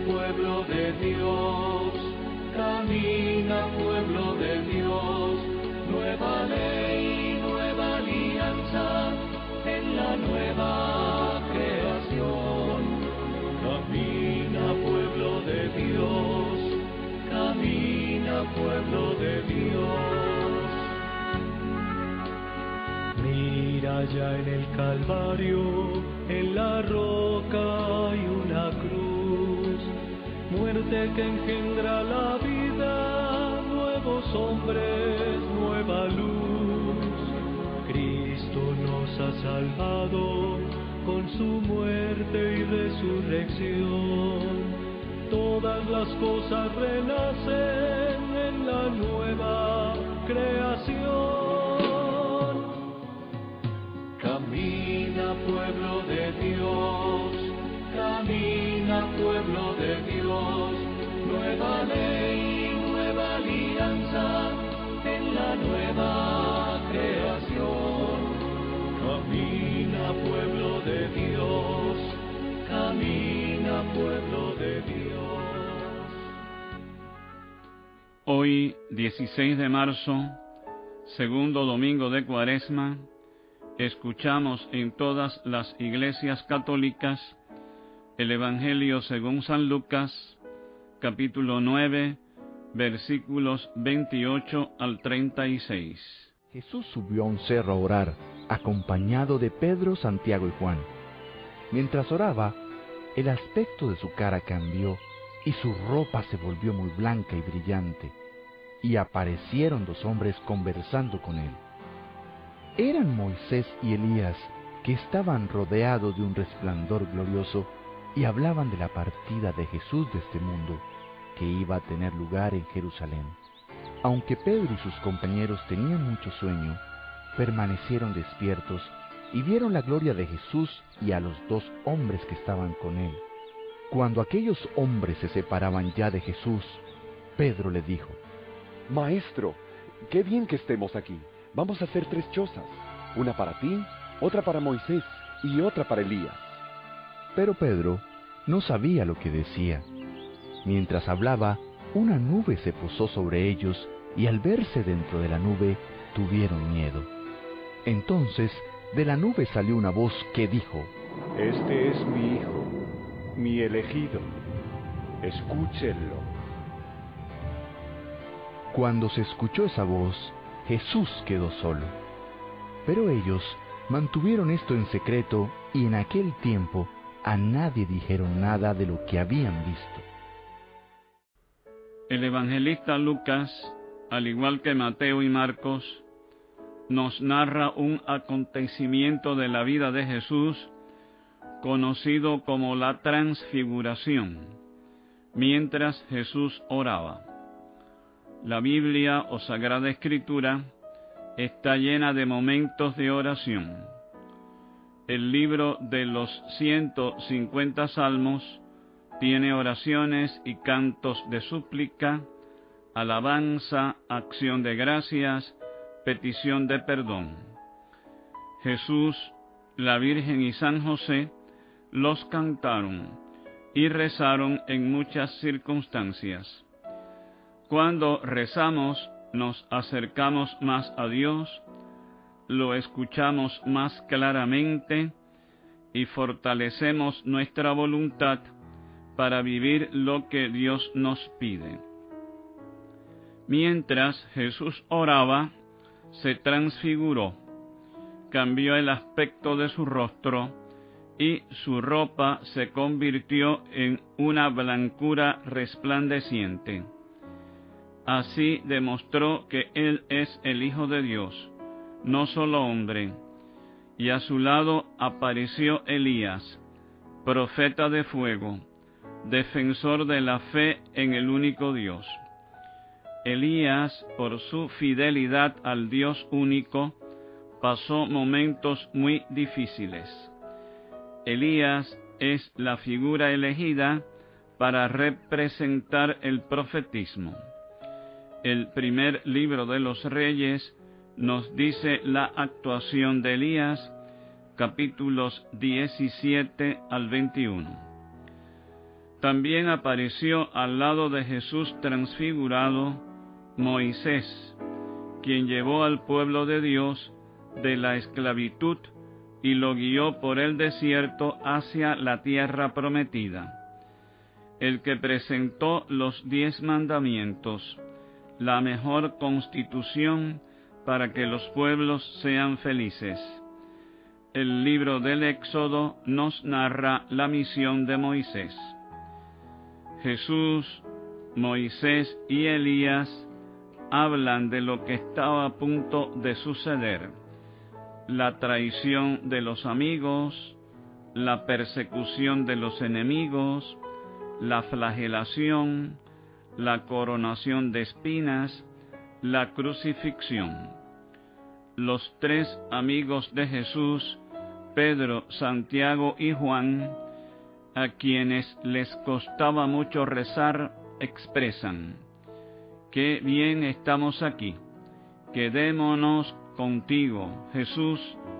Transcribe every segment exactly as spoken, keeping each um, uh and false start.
pueblo de Dios, camina, pueblo de Dios, nueva ley, nueva alianza, en la nueva creación. Camina, pueblo de Dios, camina, pueblo de Dios. Mira ya en el Calvario, en la roca hay una cruz, muerte que engendra la vida, nuevos hombres, nueva luz. Cristo nos ha salvado con su muerte y resurrección. Todas las cosas renacen en la nueva creación. Camina, pueblo de Dios, camina, pueblo de Dios, nueva ley, nueva alianza, en la nueva creación. Camina, pueblo de Dios, camina, pueblo de Dios. Hoy, dieciséis de marzo, segundo domingo de Cuaresma, escuchamos en todas las iglesias católicas el Evangelio según San Lucas, capítulo nueve, versículos veintiocho al treinta y seis. Jesús subió a un cerro a orar, acompañado de Pedro, Santiago y Juan. Mientras oraba, el aspecto de su cara cambió y su ropa se volvió muy blanca y brillante, y aparecieron dos hombres conversando con él. Eran Moisés y Elías, que estaban rodeados de un resplandor glorioso y hablaban de la partida de Jesús de este mundo, que iba a tener lugar en Jerusalén. Aunque Pedro y sus compañeros tenían mucho sueño, permanecieron despiertos y vieron la gloria de Jesús y a los dos hombres que estaban con él. Cuando aquellos hombres se separaban ya de Jesús, Pedro le dijo: Maestro, qué bien que estemos aquí. Vamos a hacer tres chozas, una para ti, otra para Moisés y otra para Elías. Pero Pedro no sabía lo que decía. Mientras hablaba, una nube se posó sobre ellos, y al verse dentro de la nube, tuvieron miedo. Entonces, de la nube salió una voz que dijo: Este es mi Hijo, mi elegido. Escúchenlo. Cuando se escuchó esa voz, Jesús quedó solo. Pero ellos mantuvieron esto en secreto, y en aquel tiempo a nadie dijeron nada de lo que habían visto. El evangelista Lucas, al igual que Mateo y Marcos, nos narra un acontecimiento de la vida de Jesús conocido como la Transfiguración, mientras Jesús oraba. La Biblia o Sagrada Escritura está llena de momentos de oración. El libro de los ciento cincuenta salmos tiene oraciones y cantos de súplica, alabanza, acción de gracias, petición de perdón. Jesús, la Virgen y San José los cantaron y rezaron en muchas circunstancias. Cuando rezamos, nos acercamos más a Dios, lo escuchamos más claramente y fortalecemos nuestra voluntad para vivir lo que Dios nos pide. Mientras Jesús oraba, se transfiguró, cambió el aspecto de su rostro y su ropa se convirtió en una blancura resplandeciente. Así demostró que Él es el Hijo de Dios, no solo hombre, y a su lado apareció Elías, profeta de fuego, defensor de la fe en el único Dios. Elías, por su fidelidad al Dios único, pasó momentos muy difíciles. Elías es la figura elegida para representar el profetismo. El primer libro de los Reyes nos dice la actuación de Elías, capítulos diecisiete al veintiuno. También apareció al lado de Jesús transfigurado Moisés, quien llevó al pueblo de Dios de la esclavitud y lo guió por el desierto hacia la tierra prometida, el que presentó los diez mandamientos, la mejor constitución para que los pueblos sean felices. El libro del Éxodo nos narra la misión de Moisés. Jesús, Moisés y Elías hablan de lo que estaba a punto de suceder: la traición de los amigos, la persecución de los enemigos, la flagelación, la coronación de espinas, la crucifixión. Los tres amigos de Jesús, Pedro, Santiago y Juan, a quienes les costaba mucho rezar, expresan: «Qué bien estamos aquí, quedémonos contigo, Jesús,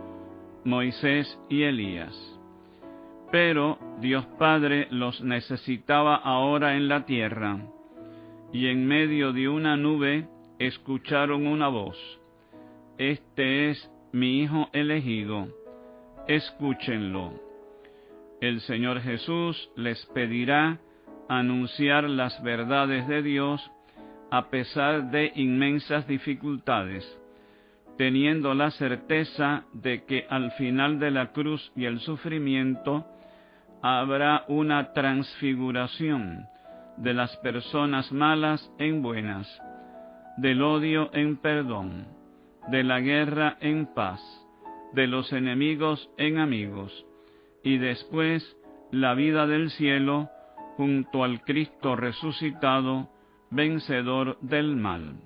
Moisés y Elías». Pero Dios Padre los necesitaba ahora en la tierra, y en medio de una nube escucharon una voz: «Este es mi Hijo elegido, escúchenlo». El Señor Jesús les pedirá anunciar las verdades de Dios a pesar de inmensas dificultades, teniendo la certeza de que al final de la cruz y el sufrimiento habrá una transfiguración de las personas malas en buenas, del odio en perdón, de la guerra en paz, de los enemigos en amigos, y después la vida del cielo junto al Cristo resucitado, vencedor del mal.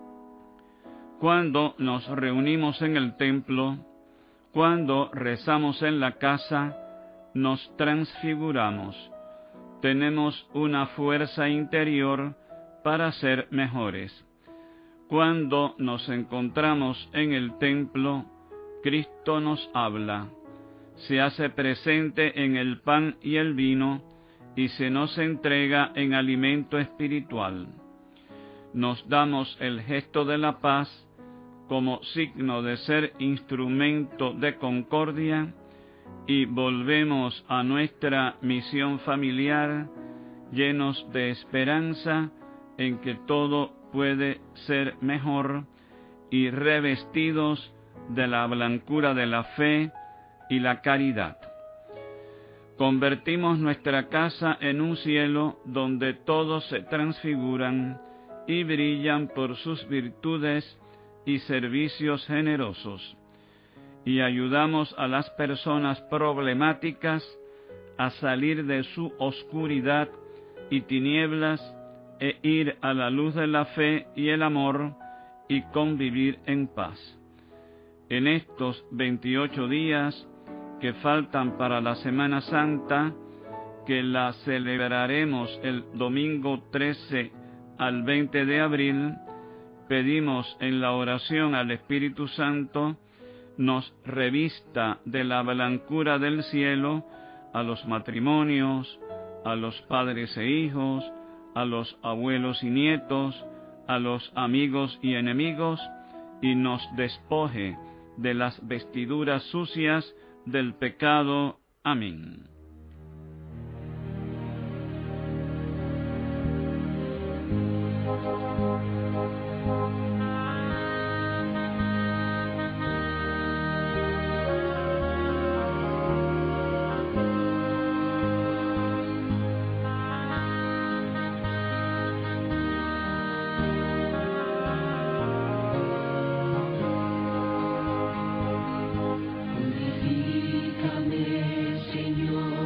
Cuando nos reunimos en el templo, cuando rezamos en la casa, nos transfiguramos. Tenemos una fuerza interior para ser mejores. Cuando nos encontramos en el templo, Cristo nos habla, se hace presente en el pan y el vino y se nos entrega en alimento espiritual. Nos damos el gesto de la paz como signo de ser instrumento de concordia y volvemos a nuestra misión familiar llenos de esperanza en que todo puede ser mejor y revestidos de la blancura de la fe y la caridad. Convertimos nuestra casa en un cielo donde todos se transfiguran y brillan por sus virtudes y servicios generosos, y ayudamos a las personas problemáticas a salir de su oscuridad y tinieblas e ir a la luz de la fe y el amor y convivir en paz. En estos veintiocho días que faltan para la Semana Santa, que la celebraremos el domingo trece al veinte de abril, pedimos en la oración al Espíritu Santo nos revista de la blancura del cielo a los matrimonios, a los padres e hijos, a los abuelos y nietos, a los amigos y enemigos, y nos despoje de las vestiduras sucias del pecado. Amén. Purifícame, Señor.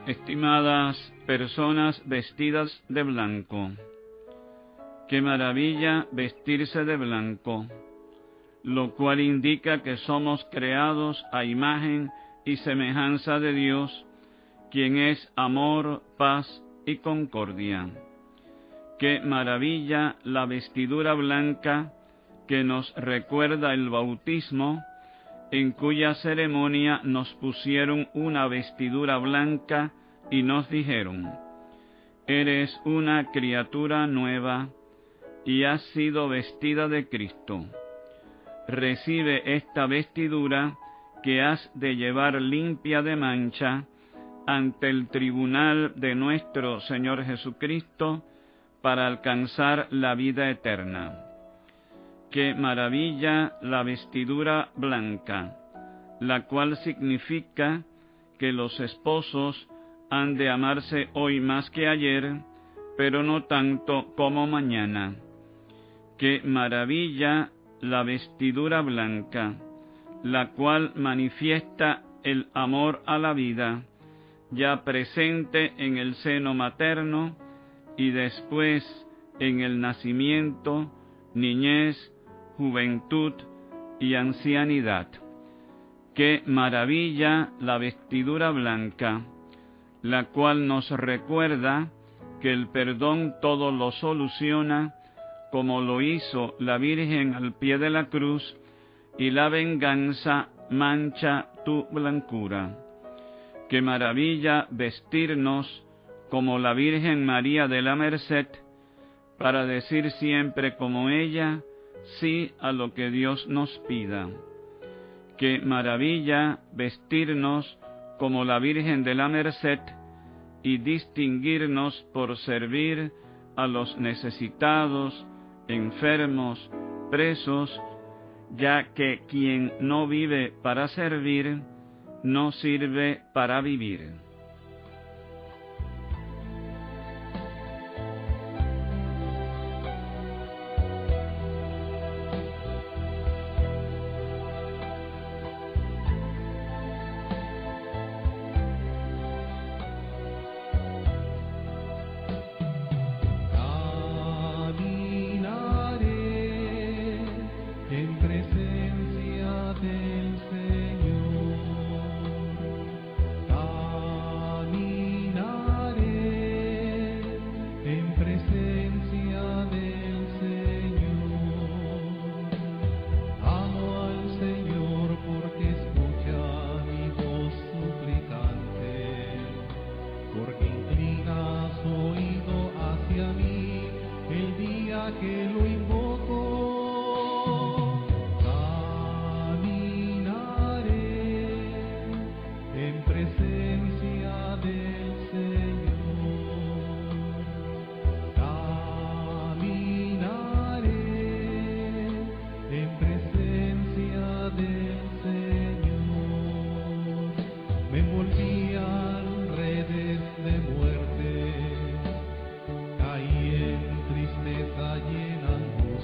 Estimadas personas vestidas de blanco, qué maravilla vestirse de blanco, lo cual indica que somos creados a imagen y semejanza de Dios, quien es amor, paz y concordia. Qué maravilla la vestidura blanca que nos recuerda el bautismo, en cuya ceremonia nos pusieron una vestidura blanca y nos dijeron: eres una criatura nueva y has sido vestida de Cristo. Recibe esta vestidura que has de llevar limpia de mancha ante el tribunal de nuestro Señor Jesucristo para alcanzar la vida eterna. Qué maravilla la vestidura blanca, la cual significa que los esposos han de amarse hoy más que ayer, pero no tanto como mañana. Qué maravilla la vestidura blanca, la cual manifiesta el amor a la vida, ya presente en el seno materno y después en el nacimiento, niñez, juventud y ancianidad. Qué maravilla la vestidura blanca, la cual nos recuerda que el perdón todo lo soluciona, como lo hizo la Virgen al pie de la cruz, y la venganza mancha tu blancura. Qué maravilla vestirnos como la Virgen María de la Merced, para decir siempre como ella sí a lo que Dios nos pida. Qué maravilla vestirnos como la Virgen de la Merced y distinguirnos por servir a los necesitados, enfermos, presos, ya que quien no vive para servir, no sirve para vivir. Tristeza llena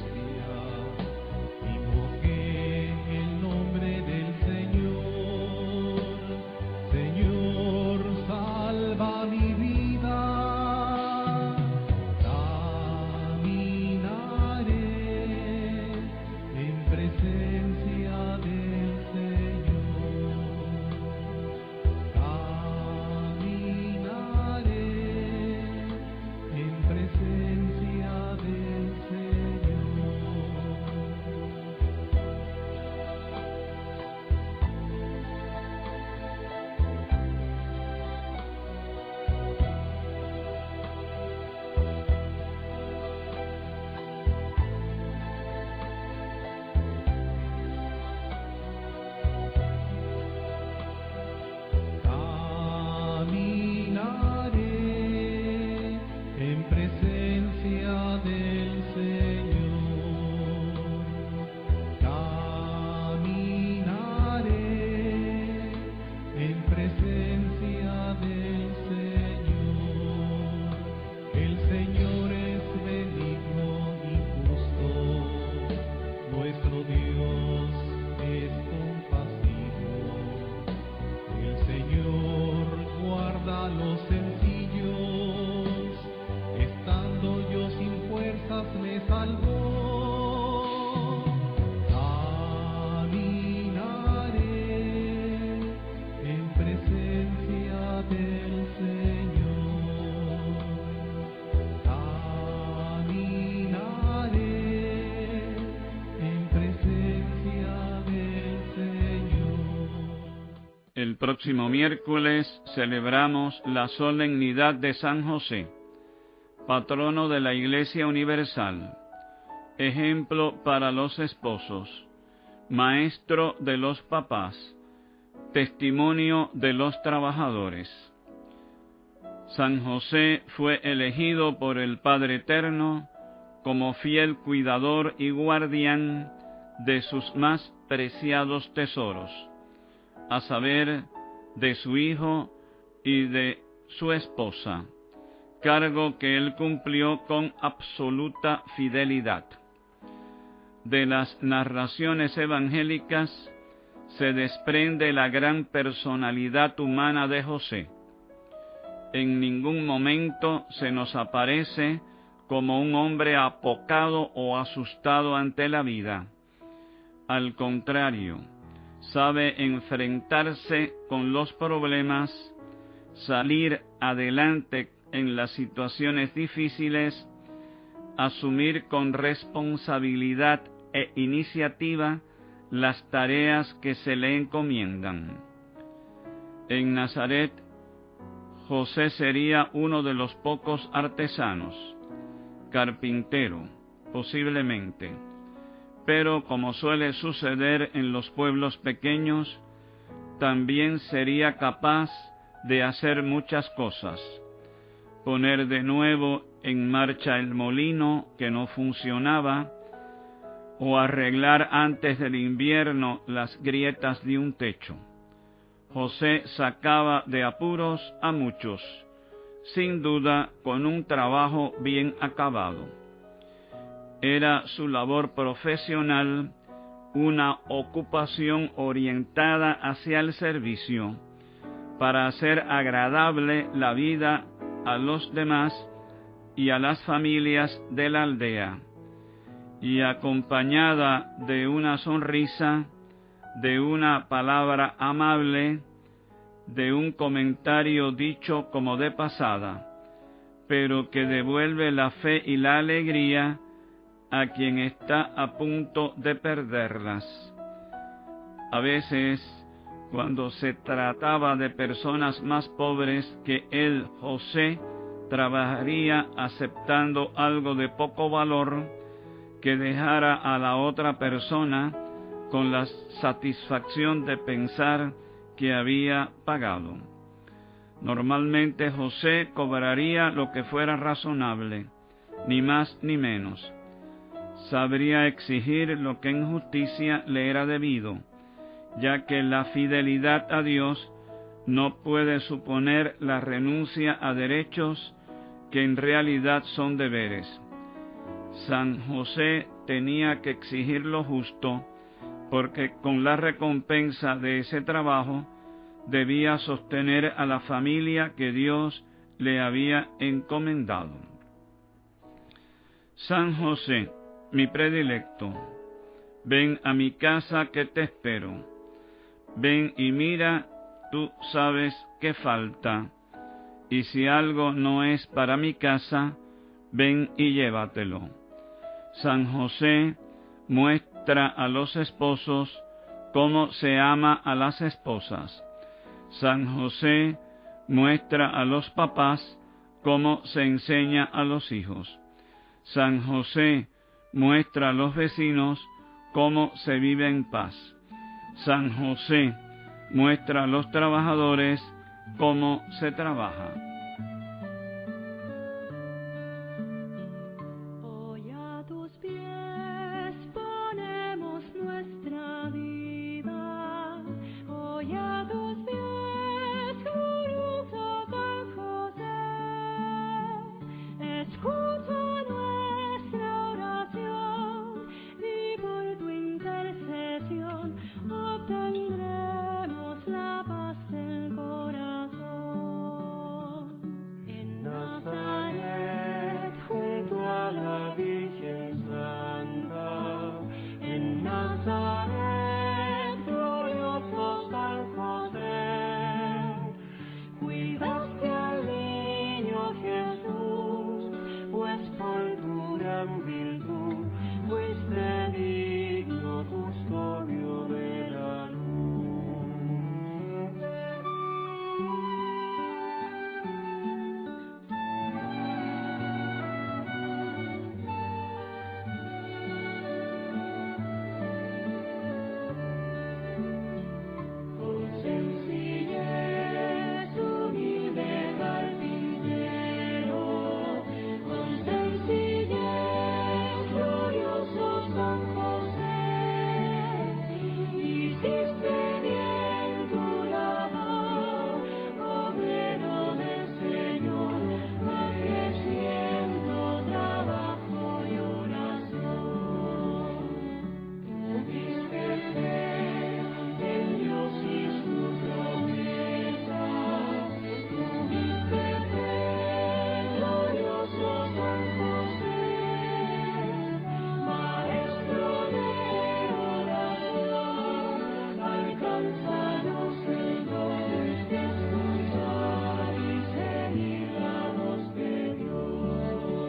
paz me salvó. Caminaré en presencia del Señor. Caminaré en presencia del Señor. El próximo miércoles celebramos la solemnidad de San José, patrono de la Iglesia Universal, ejemplo para los esposos, maestro de los papás, testimonio de los trabajadores. San José fue elegido por el Padre Eterno como fiel cuidador y guardián de sus más preciados tesoros, a saber, de su hijo y de su esposa, cargo que él cumplió con absoluta fidelidad. De las narraciones evangélicas se desprende la gran personalidad humana de José. En ningún momento se nos aparece como un hombre apocado o asustado ante la vida. Al contrario, sabe enfrentarse con los problemas, salir adelante en las situaciones difíciles, asumir con responsabilidad e iniciativa las tareas que se le encomiendan. En Nazaret, José sería uno de los pocos artesanos, carpintero, posiblemente, pero como suele suceder en los pueblos pequeños, también sería capaz de hacer muchas cosas: poner de nuevo en marcha el molino que no funcionaba, o arreglar antes del invierno las grietas de un techo. José sacaba de apuros a muchos, sin duda con un trabajo bien acabado. Era su labor profesional una ocupación orientada hacia el servicio, para hacer agradable la vida a los demás y a las familias de la aldea, y acompañada de una sonrisa, de una palabra amable, de un comentario dicho como de pasada, pero que devuelve la fe y la alegría a quien está a punto de perderlas. A veces, cuando se trataba de personas más pobres que él, José, trabajaría aceptando algo de poco valor que dejara a la otra persona con la satisfacción de pensar que había pagado. Normalmente José cobraría lo que fuera razonable, ni más ni menos. Sabría exigir lo que en justicia le era debido, ya que la fidelidad a Dios no puede suponer la renuncia a derechos que en realidad son deberes. San José tenía que exigir lo justo, porque con la recompensa de ese trabajo debía sostener a la familia que Dios le había encomendado. San José, mi predilecto, ven a mi casa que te espero. Ven y mira, tú sabes qué falta, y si algo no es para mi casa, ven y llévatelo. San José muestra a los esposos cómo se ama a las esposas. San José muestra a los papás cómo se enseña a los hijos. San José muestra a los vecinos cómo se vive en paz. San José muestra a los trabajadores cómo se trabaja. Hoy a tus pies ponemos nuestra vida. Hoy a tus pies, glorioso San José. Escucha nuestra oración y por tu intercesión obtendremos la paz del corazón. gran virtud, fuiste digno custodio de la luz. Con sencillez, humilde carpintero, con sencillez, glorioso San José, hiciste bien tu labor, obrero del Señor, creciendo trabajo y oración. Tuviste fe en Dios y su promesa, tuviste fe, glorioso San José, maestro de oración, alcánzanos Señor de escuchar y seguir la voz de Dios.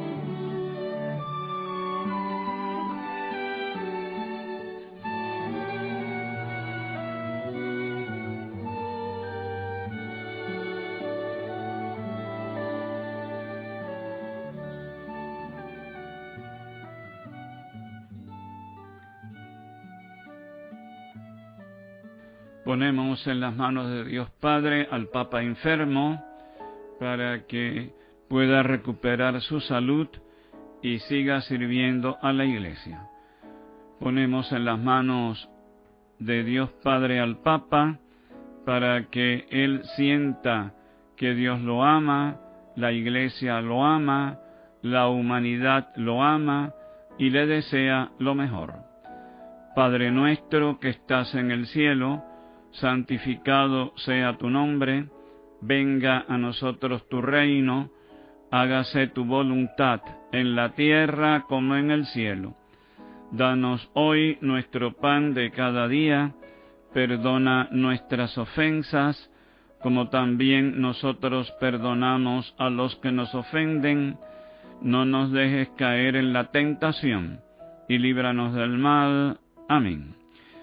Ponemos en las manos de Dios Padre al Papa enfermo para que pueda recuperar su salud y siga sirviendo a la Iglesia. Ponemos en las manos de Dios Padre al Papa para que él sienta que Dios lo ama, la Iglesia lo ama, la humanidad lo ama y le desea lo mejor. Padre nuestro que estás en el cielo, santificado sea tu nombre, venga a nosotros tu reino, hágase tu voluntad en la tierra como en el cielo. Danos hoy nuestro pan de cada día, perdona nuestras ofensas, como también nosotros perdonamos a los que nos ofenden, no nos dejes caer en la tentación, y líbranos del mal. Amén.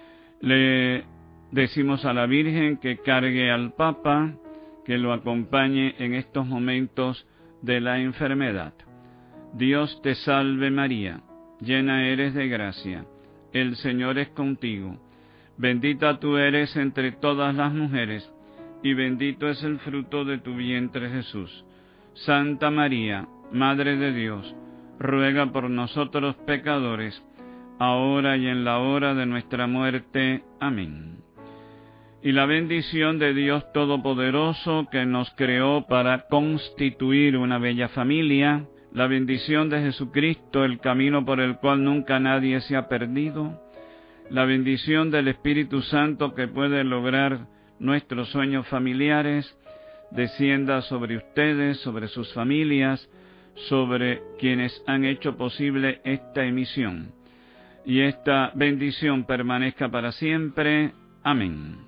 Le decimos a la Virgen que cargue al Papa, que lo acompañe en estos momentos de la enfermedad. Dios te salve María, llena eres de gracia, el Señor es contigo. Bendita tú eres entre todas las mujeres, y bendito es el fruto de tu vientre Jesús. Santa María, Madre de Dios, ruega por nosotros pecadores, ahora y en la hora de nuestra muerte. Amén. Y la bendición de Dios Todopoderoso, que nos creó para constituir una bella familia, la bendición de Jesucristo, el camino por el cual nunca nadie se ha perdido, la bendición del Espíritu Santo que puede lograr nuestros sueños familiares, descienda sobre ustedes, sobre sus familias, sobre quienes han hecho posible esta emisión. Y esta bendición permanezca para siempre. Amén.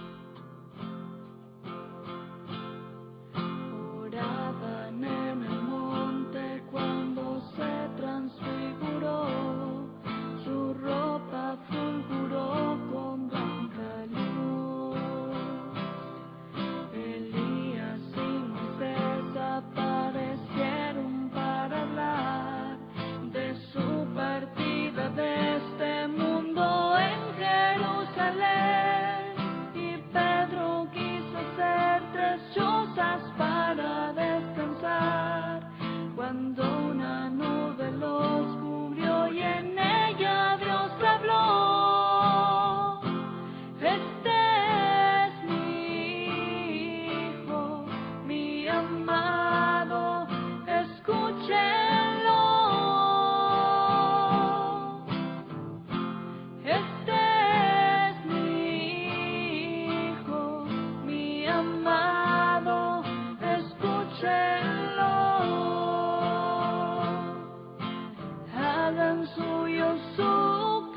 Oraban en el monte cuando se transfiguró, su ropa fulguró con blanca luz. Elías y Moisés aparecieron para hablar de su partida de este mundo en Jerusalén, y Pedro quiso hacer tres chozas para descansar, cuando una nube los cubrió y en ella Dios habló. Este es mi Hijo, mi amado, escúchenlo. Este es mi Hijo, mi amado, escúchenlo. Hagan suyo su